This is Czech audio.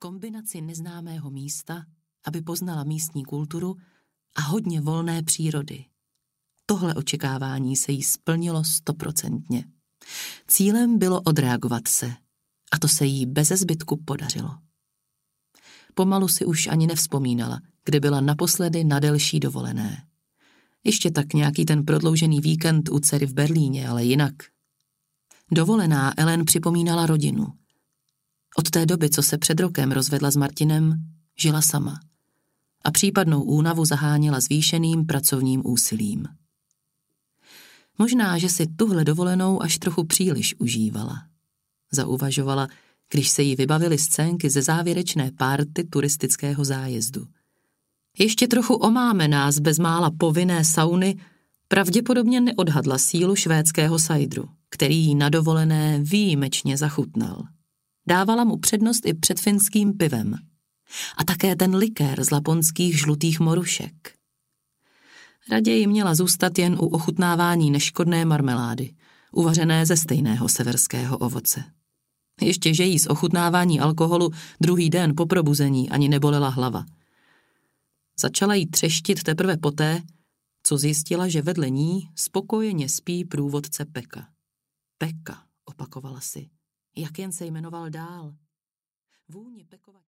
Kombinaci neznámého místa, aby poznala místní kulturu, a hodně volné přírody. Tohle očekávání se jí splnilo 100%. Cílem bylo odreagovat se, a to se jí beze zbytku podařilo. Pomalu si už ani nevzpomínala, kde byla naposledy na delší dovolené. Ještě tak nějaký ten prodloužený víkend u dcery v Berlíně, ale jinak. Dovolená Ellen připomínala rodinu. Od té doby, co se před rokem rozvedla s Martinem, žila sama a případnou únavu zaháněla zvýšeným pracovním úsilím. Možná, že si tuhle dovolenou až trochu příliš užívala. Zauvažovala, když se jí vybavily scénky ze závěrečné párty turistického zájezdu. Ještě trochu omámená z bezmála povinné sauny pravděpodobně neodhadla sílu švédského sajdru, který jí na dovolené výjimečně zachutnal. Dávala mu přednost i před finským pivem. A také ten likér z laponských žlutých morušek. Raději měla zůstat jen u ochutnávání neškodné marmelády, uvařené ze stejného severského ovoce. Ještě že jí z ochutnávání alkoholu druhý den po probuzení ani nebolela hlava. Začala jí třeštit teprve poté, co zjistila, že vedle ní spokojeně spí průvodce Peka. Peka, opakovala si, jak jen se jmenoval dál. Vůni Pekova